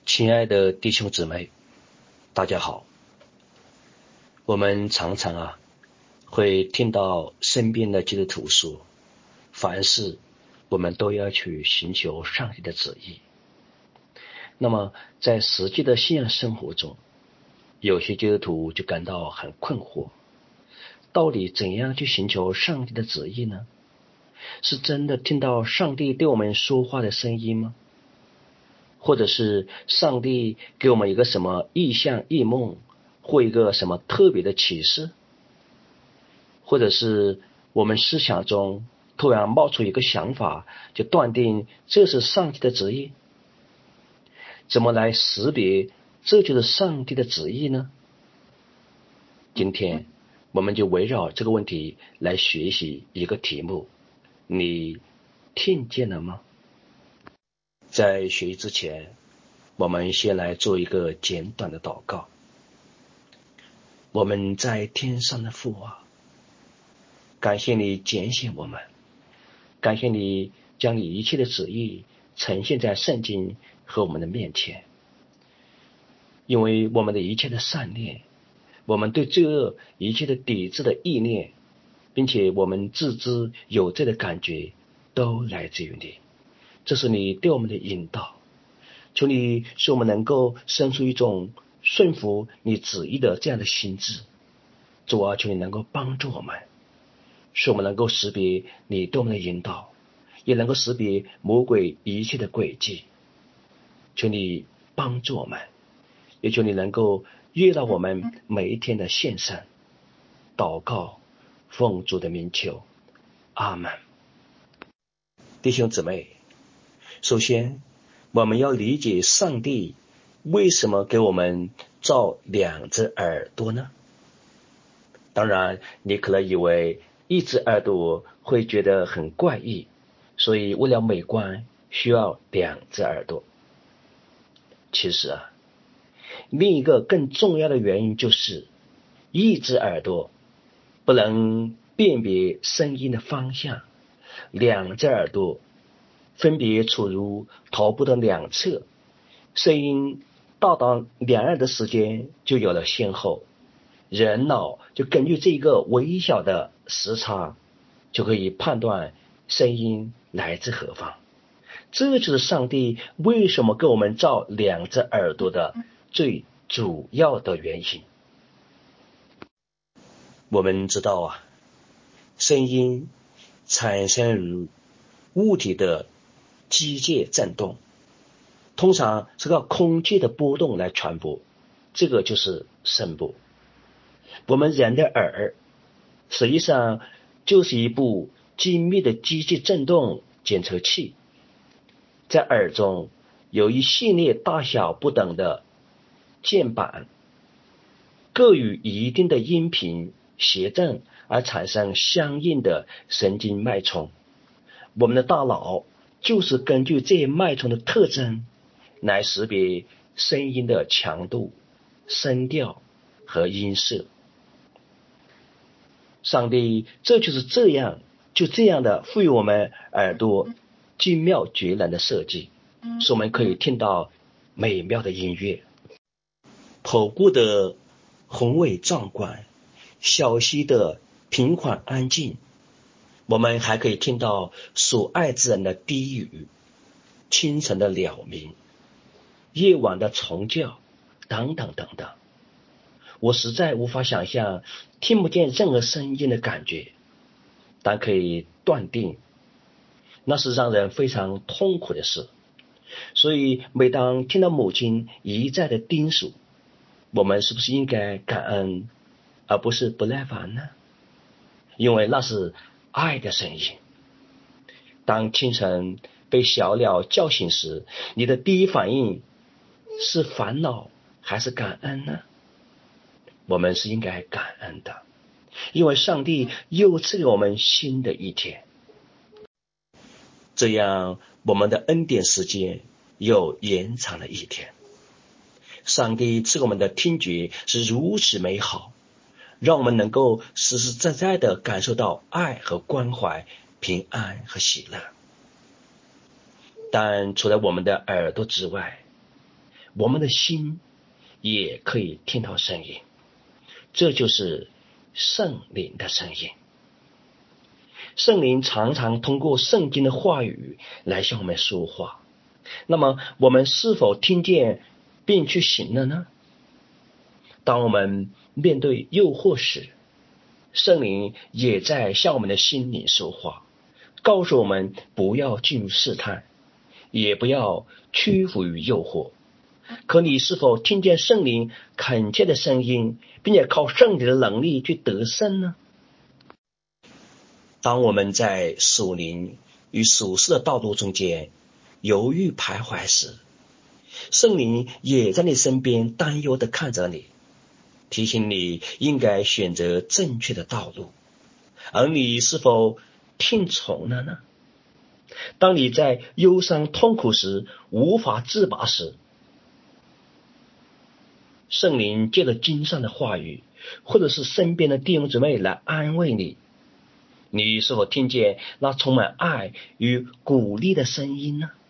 亲爱的弟兄姊妹，大家好。我们常常会听到身边的基督徒说，凡事我们都要去寻求上帝的旨意。那么在实际的信仰生活中，有些基督徒就感到很困惑，到底怎样去寻求上帝的旨意呢？是真的听到上帝对我们说话的声音吗？或者是上帝给我们一个什么异象异梦，或一个什么特别的启示，或者是我们思想中突然冒出一个想法，就断定这是上帝的旨意？怎么来识别这就是上帝的旨意呢？今天我们就围绕这个问题来学习一个题目，你听见了吗？在学习之前，我们先来做一个简短的祷告。我们在天上的父感谢你拣选我们，感谢你将你一切的旨意呈现在圣经和我们的面前。因为我们的一切的善念，我们对罪恶一切的抵制的意念，并且我们自知有罪的感觉，都来自于你。这是你对我们的引导，求你使我们能够生出一种顺服你旨意的这样的心智。主啊，求你能够帮助我们，使我们能够识别你对我们的引导，也能够识别魔鬼一切的诡计。求你帮助我们，也求你能够悦纳我们每一天的献上。祷告奉主的名求，阿们。弟兄姊妹，首先我们要理解上帝为什么给我们造两只耳朵呢？当然你可能以为一只耳朵会觉得很怪异，所以为了美观需要两只耳朵。其实另一个更重要的原因就是一只耳朵不能辨别声音的方向，两只耳朵分别处于头部的两侧，声音到达两耳的时间就有了先后，人脑就根据这个微小的时差就可以判断声音来自何方。这就是上帝为什么给我们造两只耳朵的最主要的原因。我们知道声音产生于物体的机械振动，通常是靠空气的波动来传播，这个就是声波。我们人的耳实际上就是一部精密的机械振动检测器，在耳中有一系列大小不等的键板，各与一定的音频谐振而产生相应的神经脉冲。我们的大脑就是根据这些脉冲的特征来识别声音的强度、声调和音色。上帝就是这样的赋予我们耳朵精妙绝伦的设计，使我们可以听到美妙的音乐，跑过的宏伟壮观，小溪的平缓安静。我们还可以听到所爱之人的低语，清晨的鸟鸣，夜晚的虫叫，等等等等。我实在无法想象听不见任何声音的感觉，但可以断定那是让人非常痛苦的事。所以每当听到母亲一再的叮嘱，我们是不是应该感恩而不是不耐烦呢？因为那是爱的声音。当清晨被小鸟叫醒时，你的第一反应是烦恼还是感恩呢？我们是应该感恩的，因为上帝又赐给我们新的一天，这样我们的恩典时间又延长了一天。上帝赐给我们的听觉是如此美好，让我们能够实实在在地感受到爱和关怀、平安和喜乐。但除了我们的耳朵之外， 我们的心也可以听到声音，这就是圣灵的声音。圣灵常常通过圣经的话语来向我们说话，那么我们是否听见并去行了呢？当我们面对诱惑时，圣灵也在向我们的心灵说话，告诉我们不要进入试探，也不要屈服于诱惑。可你是否听见圣灵恳切的声音，并且靠圣灵的能力去得胜呢？当我们在属灵与属世的道路中间犹豫徘徊时，圣灵也在你身边担忧地看着你，提醒你应该选择正确的道路，而你是否听从了呢？当你在忧伤痛苦时无法自拔时，圣灵借着经上的话语，或者是身边的弟兄姊妹来安慰你，你是否听见那充满爱与鼓励的声音呢？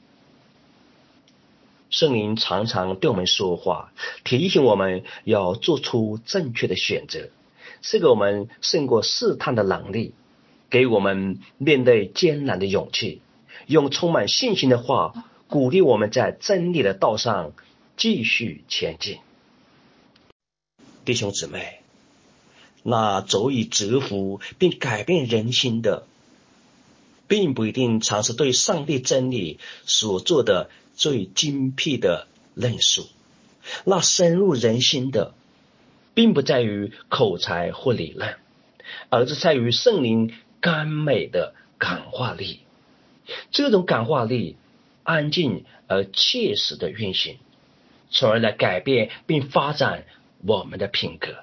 圣灵常常对我们说话，提醒我们要做出正确的选择，是给我们胜过试探的能力，给我们面对艰难的勇气，用充满信心的话鼓励我们在真理的道上继续前进。弟兄姊妹，那足以折服并改变人心的，并不一定常是对上帝真理所做的最精辟的论述。那深入人心的，并不在于口才或理论，而是在于圣灵甘美的感化力。这种感化力安静而切实的运行，从而来改变并发展我们的品格。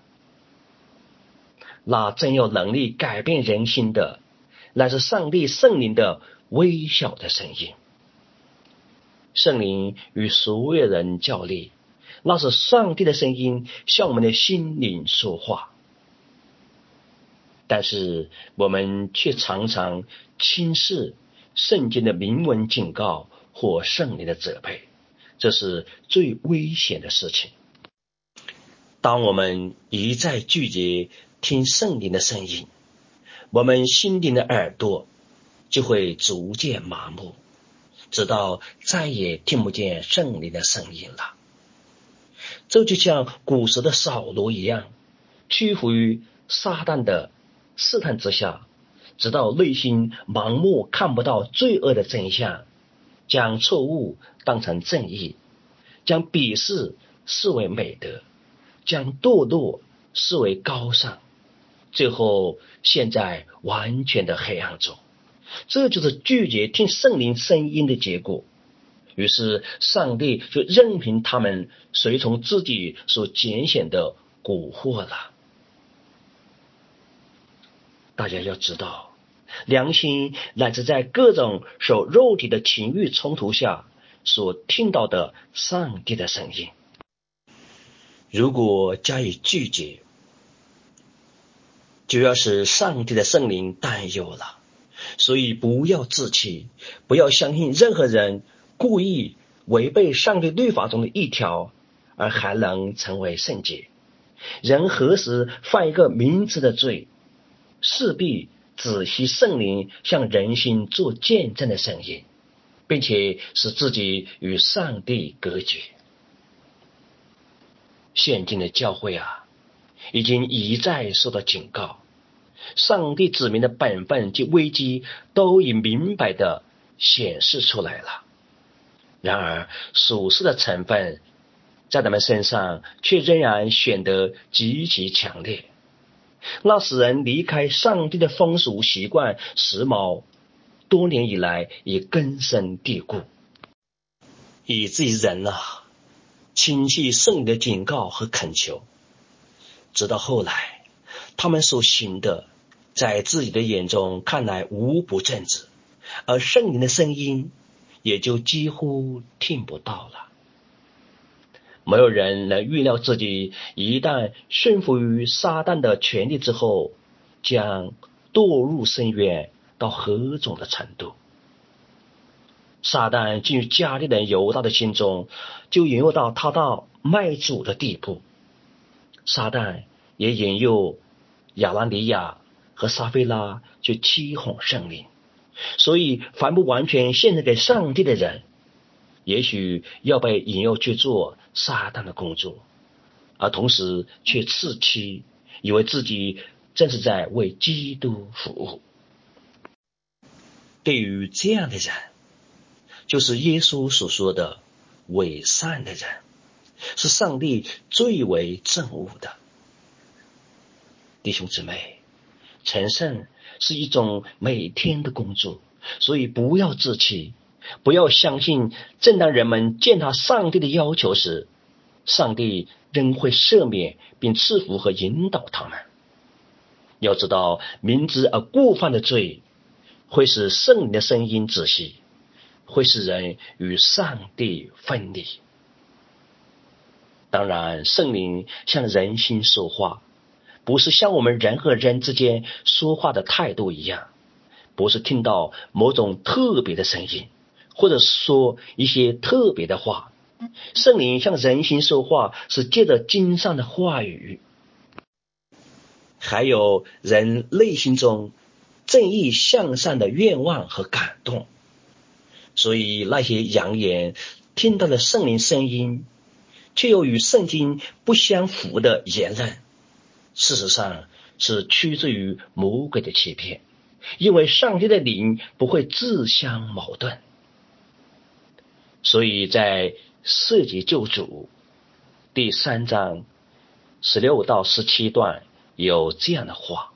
那真有能力改变人心的，乃是上帝圣灵的微小的声音。圣灵与所有人较力，那是上帝的声音向我们的心灵说话。但是我们却常常轻视圣经的明文警告或圣灵的责备，这是最危险的事情。当我们一再拒绝听圣灵的声音，我们心灵的耳朵就会逐渐麻木，直到再也听不见圣灵的声音了。这就像古时的扫罗一样，屈服于撒旦的试探之下，直到内心盲目看不到罪恶的真相，将错误当成正义，将鄙视视为美德，将堕落视为高尚，最后陷在完全的黑暗中。这就是拒绝听圣灵声音的结果。于是上帝就任凭他们随从自己所拣选的蛊惑了。大家要知道，良心乃至在各种受肉体的情欲冲突下所听到的上帝的声音，如果加以拒绝，就要使上帝的圣灵担忧了。所以不要自欺，不要相信任何人故意违背上帝律法中的一条而还能成为圣洁。人何时犯一个明知的罪，势必仔细圣灵向人心做见证的声音，并且使自己与上帝隔绝。现今的教会已经一再受到警告，上帝子民的本分及危机都已明白地显示出来了。然而属世的成分在他们身上却仍然显得极其强烈，那使人离开上帝的风俗习惯时髦，多年以来已根深蒂固，以至于人轻弃圣灵的警告和恳求，直到后来他们所行的在自己的眼中看来无不正直，而圣灵的声音也就几乎听不到了。没有人能预料自己一旦顺服于撒旦的权力之后，将堕入深渊到何种的程度。 撒旦进入加利人犹大的心中，就引诱到他到卖主的地步。撒旦也引诱亚拿尼亚和撒非拉去欺哄圣灵。所以凡不完全献身给上帝的人，也许要被引诱去做撒旦的工作，而同时却自欺，以为自己正是在为基督服务。对于这样的人，就是耶稣所说的伪善的人，是上帝最为憎恶的。弟兄姊妹，成圣是一种每天的工作，所以不要自欺，不要相信正当人们践踏上帝的要求时，上帝仍会赦免并赐福和引导他们。要知道，明知而故犯的罪会使圣灵的声音窒息，会使人与上帝分离。当然，圣灵向人心说话，不是像我们人和人之间说话的态度一样，不是听到某种特别的声音，或者说一些特别的话。圣灵向人心说话是借着经上的话语，还有人内心中正义向善的愿望和感动。所以那些扬言听到了圣灵声音，却又与圣经不相符的言论，事实上是趋之于魔鬼的欺骗，因为上帝的灵不会自相矛盾。所以在涉及救主第3章16到17段有这样的话，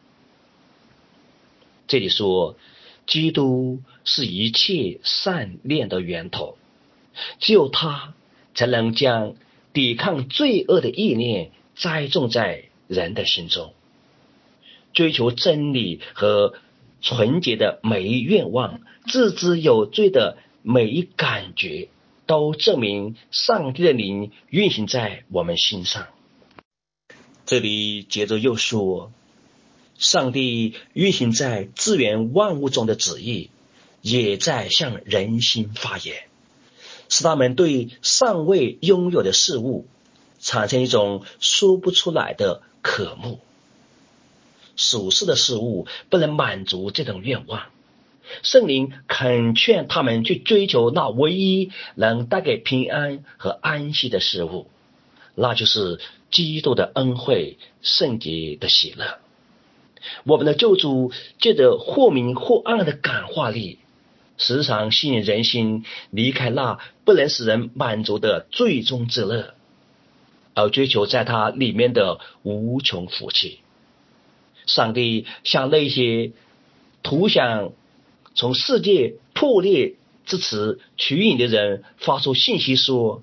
这里说，基督是一切善念的源头，只有他才能将抵抗罪恶的意念栽种在人的心中。追求真理和纯洁的每一愿望，自知有罪的每一感觉，都证明上帝的灵运行在我们心上。这里接着又说，上帝运行在自然万物中的旨意，也在向人心发言，使他们对尚未拥有的事物产生一种说不出来的渴慕。属世的事物不能满足这种愿望，圣灵恳劝他们去追求那唯一能带给平安和安息的事物，那就是基督的恩惠、圣洁的喜乐。我们的救主借着或明或暗的感化力，时常吸引人心离开那不能使人满足的最终之乐，而追求在它里面的无穷福气。上帝向那些图想从世界破裂之词取引的人发出信息说，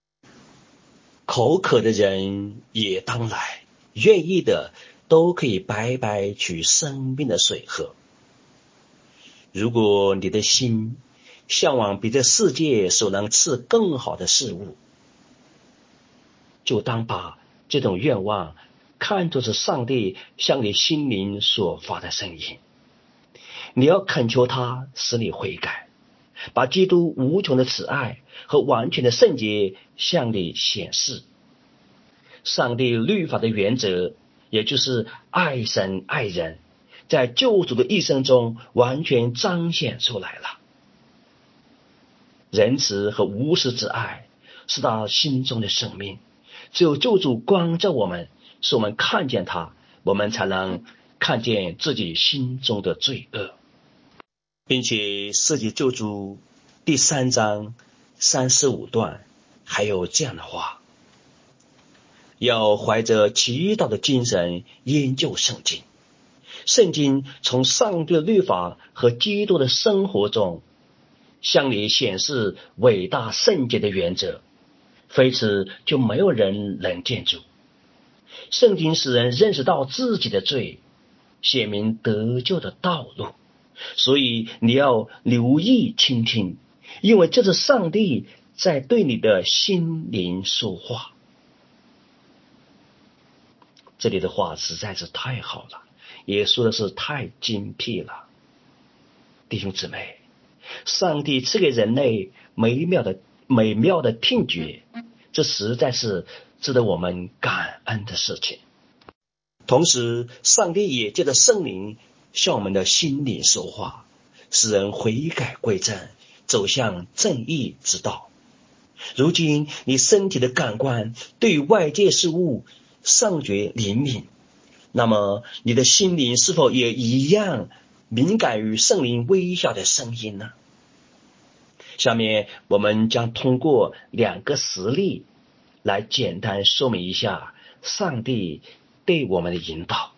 口渴的人也当来，愿意的都可以白白取生命的水喝。如果你的心向往比这世界所能赐更好的事物，就当把这种愿望看作是上帝向你心灵所发的声音。你要恳求他使你悔改，把基督无穷的慈爱和完全的圣洁向你显示。上帝律法的原则，也就是爱神爱人，在救主的一生中完全彰显出来了。仁慈和无私之爱是他心中的生命，只有救主光照我们，使我们看见他，我们才能看见自己心中的罪恶。并且涉及救主第3章35段还有这样的话，要怀着祈祷的精神研究圣经。圣经从上帝的律法和基督的生活中向你显示伟大圣洁的原则，非此就没有人能见主。圣经使人认识到自己的罪，显明得救的道路。所以你要留意倾听，因为这是上帝在对你的心灵说话。这里的话实在是太好了，也说的是太精辟了。弟兄姊妹， 上帝赐给人类美妙的听觉，这实在是值得我们感恩的事情。同时，上帝也借着圣灵向我们的心灵说话，使人悔改归正，走向正义之道。如今你身体的感官对于外界事物尚觉灵敏，那么你的心灵是否也一样敏感于圣灵微小的声音呢？下面我们将通过2个实例来简单说明一下上帝对我们的引导。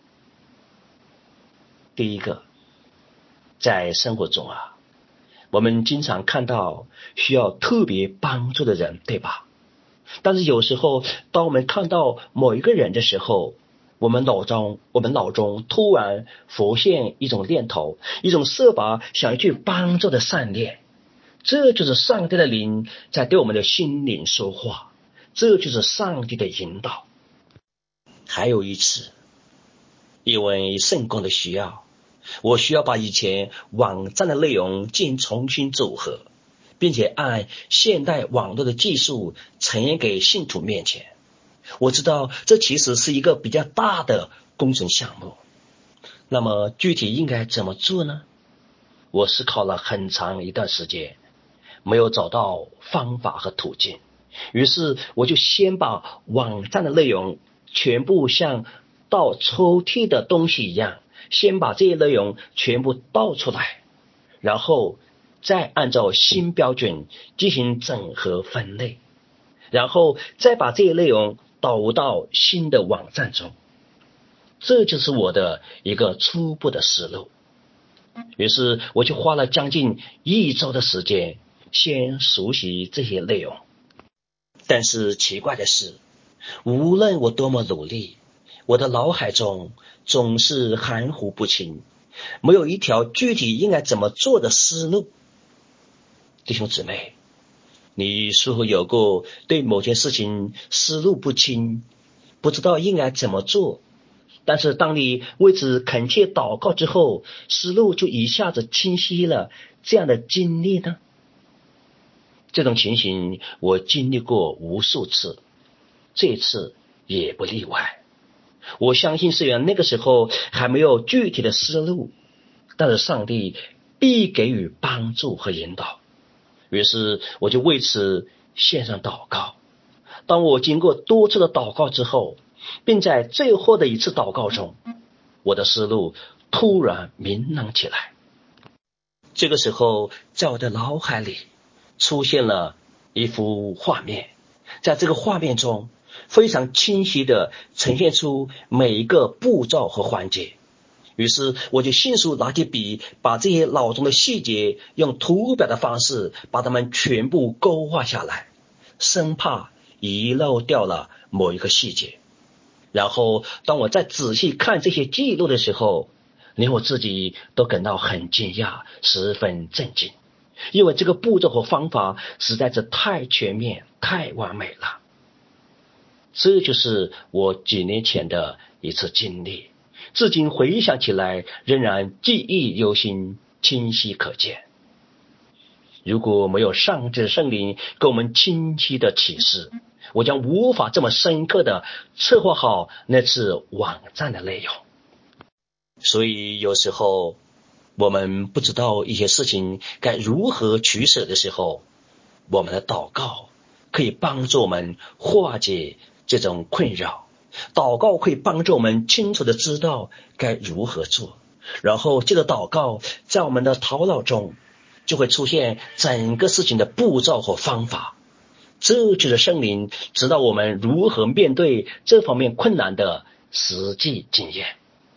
第一个，在生活中我们经常看到需要特别帮助的人，对吧？但是有时候当我们看到某一个人的时候，我们脑中突然浮现一种念头，一种设法想要去帮助的善念。这就是上帝的灵在对我们的心灵说话，这就是上帝的引导。还有一次，因为圣工的需要，我需要把以前网站的内容进行重新组合，并且按现代网络的技术呈现给信徒面前。我知道这其实是一个比较大的工程项目，那么具体应该怎么做呢？我思考了很长一段时间，没有找到方法和途径，于是我就先把网站的内容全部像倒抽屉的东西一样，先把这些内容全部倒出来，然后再按照新标准进行整合分类，然后再把这些内容导入到新的网站中。这就是我的一个初步的思路。于是我就花了将近1周的时间先熟悉这些内容。但是奇怪的是，无论我多么努力，我的脑海中总是含糊不清，没有一条具体应该怎么做的思路。弟兄姊妹，你是否有过对某件事情思路不清，不知道应该怎么做，但是当你为此恳切祷告之后，思路就一下子清晰了，这样的经历呢？这种情形我经历过无数次，这次也不例外。我相信虽然那个时候还没有具体的思路，但是上帝必给予帮助和引导。于是我就为此献上祷告。当我经过多次的祷告之后，并在最后的一次祷告中，我的思路突然明朗起来。这个时候在我的脑海里出现了一幅画面，在这个画面中非常清晰地呈现出每一个步骤和环节。于是我就迅速拿起笔，把这些脑中的细节用图表的方式把它们全部勾画下来，生怕遗漏掉了某一个细节。然后当我再仔细看这些记录的时候，连我自己都感到很惊讶，十分震惊，因为这个步骤和方法实在是太全面太完美了。这就是我几年前的一次经历，至今回想起来仍然记忆犹新，清晰可见。如果没有上帝的圣灵给我们清晰的启示，我将无法这么深刻的策划好那次网站的内容。所以有时候我们不知道一些事情该如何取舍的时候，我们的祷告可以帮助我们化解这种困扰。祷告可以帮助我们清楚的知道该如何做，然后这个祷告在我们的头脑中就会出现整个事情的步骤和方法。这就是圣灵指导我们如何面对这方面困难的实际经验。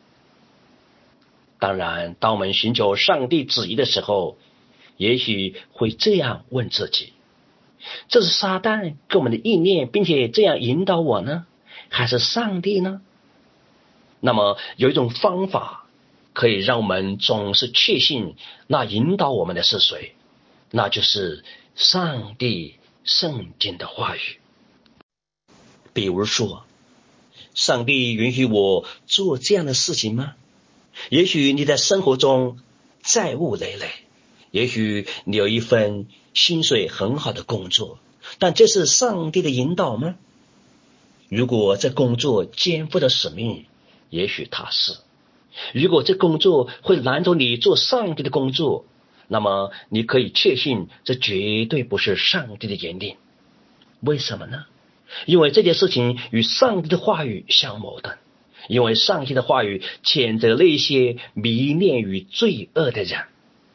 当然，当我们寻求上帝旨意的时候，也许会这样问自己：这是撒旦给我们的意念，并且这样引导我呢，还是上帝呢？那么有一种方法可以让我们总是确信那引导我们的是谁，那就是上帝圣经的话语。比如说，上帝允许我做这样的事情吗？也许你在生活中债务累累， 也许你有一份薪水很好的工作，但这是上帝的引导吗？如果这工作肩负的使命，也许它是。如果这工作会拦阻你做上帝的工作，那么你可以确信这绝对不是上帝的引领。为什么呢？因为这件事情与上帝的话语相矛盾，因为上帝的话语谴责那些迷恋于罪恶的人。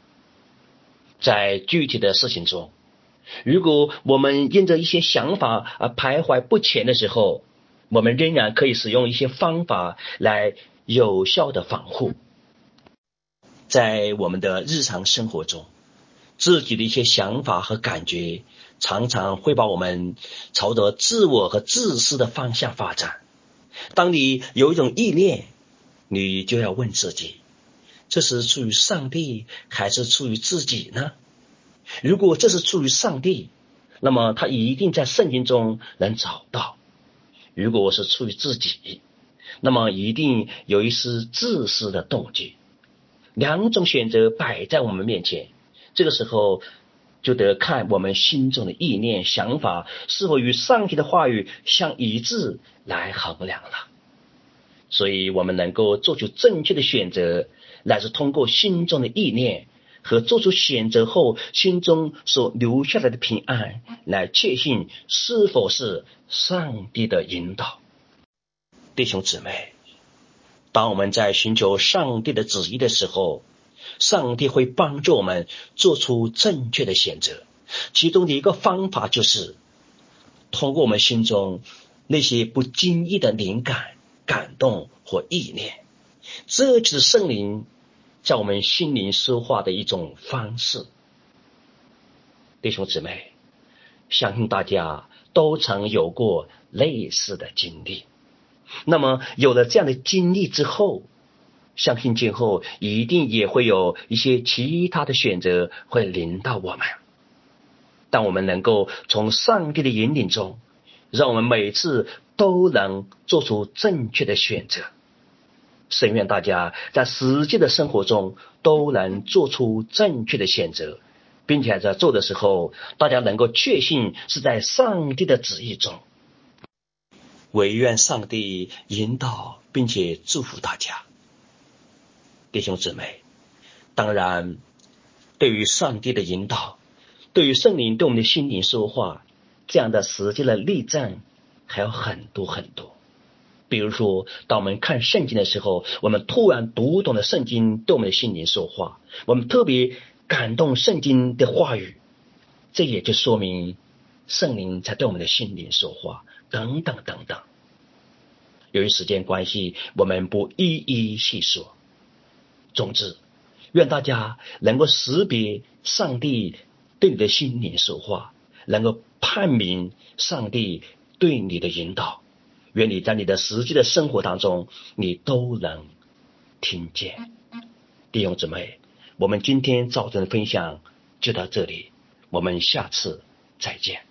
在具体的事情中，如果我们因着一些想法而徘徊不前的时候，我们仍然可以使用一些方法来有效的防护。在我们的日常生活中，自己的一些想法和感觉常常会把我们朝着自我和自私的方向发展。当你有一种意念，你就要问自己，这是出于上帝还是出于自己呢？如果这是出于上帝，那么他一定在圣经中能找到；如果是出于自己，那么一定有一丝自私的动机。两种选择摆在我们面前，这个时候就得看我们心中的意念想法是否与上帝的话语相一致来衡量了。所以我们能够做出正确的选择，乃是通过心中的意念和做出选择后心中所留下来的平安，来确信是否是上帝的引导。弟兄姊妹，当我们在寻求上帝的旨意的时候，上帝会帮助我们做出正确的选择。其中的一个方法就是通过我们心中那些不经意的灵感、感动或意念，这就是圣灵在我们心灵说话的一种方式。弟兄姊妹，相信大家都曾有过类似的经历。那么有了这样的经历之后，相信今后一定也会有一些其他的选择会临到我们。但我们能够从上帝的引领中，让我们每次都能做出正确的选择。深愿大家在实际的生活中都能做出正确的选择，并且在做的时候，大家能够确信是在上帝的旨意中。唯愿上帝引导并且祝福大家。弟兄姊妹，当然对于上帝的引导，对于圣灵对我们的心灵说话，这样的实际的例证还有很多很多。比如说，当我们看圣经的时候，我们突然读懂了圣经对我们的心灵说话，我们特别感动圣经的话语，这也就说明圣灵才对我们的心灵说话，等等等等。由于时间关系，我们不一一细说。总之，愿大家能够识别上帝对你的心灵说话，能够判明上帝对你的引导。愿你在你的实际的生活当中，你都能听见。弟兄姊妹，我们今天早晨的分享就到这里，我们下次再见。